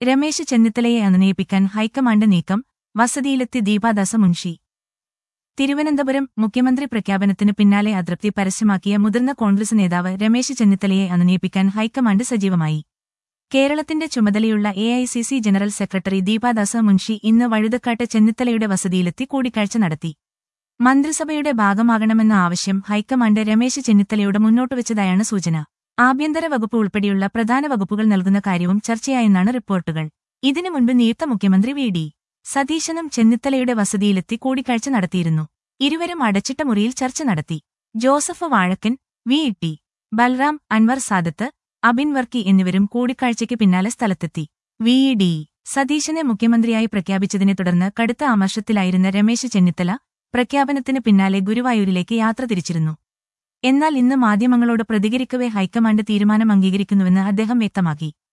Ramesh ചെന്നിത്തലയെ അനുനയിപ്പിക്കാൻ high command നീക്കം, വസതിയിലെത്തി ദീപാദാസ മുൻഷി. തിരുവനന്തപുരം മുഖ്യമന്ത്രി പ്രഖ്യാപനത്തിന് പിന്നാലെ അതൃപ്തി പരസ്യമാക്കിയ മുതിർന്ന കോൺഗ്രസ് നേതാവ് രമേശ് ചെന്നിത്തലയെ അനുനയിപ്പിക്കാൻ ഹൈക്കമാൻഡ് സജീവമായി. കേരളത്തിന്റെ ചുമതലയുള്ള AICC general secretary Deepa Das Munshi ഇന്ന് വഴുതക്കാട്ട് ചെന്നിത്തലയുടെ വസതിയിലെത്തി കൂടിക്കാഴ്ച നടത്തി. മന്ത്രിസഭയുടെ ഭാഗമാകണമെന്ന ആവശ്യം ഹൈക്കമാൻഡ് രമേശ് ചെന്നിത്തലയോട് മുന്നോട്ടുവച്ചതായാണ് സൂചന. ആഭ്യന്തര വകുപ്പ് ഉൾപ്പെടെയുള്ള പ്രധാന വകുപ്പുകൾ നൽകുന്ന കാര്യവും ചർച്ചയായെന്നാണ് റിപ്പോർട്ടുകൾ. ഇതിനു മുൻപ് നിയുക്ത മുഖ്യമന്ത്രി വി.ഡി. സതീശനും ചെന്നിത്തലയുടെ വസതിയിലെത്തി കൂടിക്കാഴ്ച നടത്തിയിരുന്നു. ഇരുവരും അടച്ചിട്ട മുറിയിൽ ചർച്ച നടത്തി. ജോസഫ് വാഴക്കൻ, വി.ടി. ബൽറാം, അൻവർ സാദത്ത്, അബിൻ വർക്കി എന്നിവരും കൂടിക്കാഴ്ചയ്ക്ക് പിന്നാലെ സ്ഥലത്തെത്തി. വി.ഡി. സതീശനെ മുഖ്യമന്ത്രിയായി പ്രഖ്യാപിച്ചതിനെ തുടർന്ന് കടുത്ത അമർഷത്തിലായിരുന്ന രമേശ് ചെന്നിത്തല പ്രഖ്യാപനത്തിന് പിന്നാലെ ഗുരുവായൂരിലേക്ക് യാത്ര തിരിച്ചിരുന്നു. എന്നാൽ ഇന്ന് മാധ്യമങ്ങളോട് പ്രതികരിക്കവേ ഹൈക്കമാൻഡ് തീരുമാനം അംഗീകരിക്കുന്നുവെന്ന് അദ്ദേഹം വ്യക്തമാക്കി.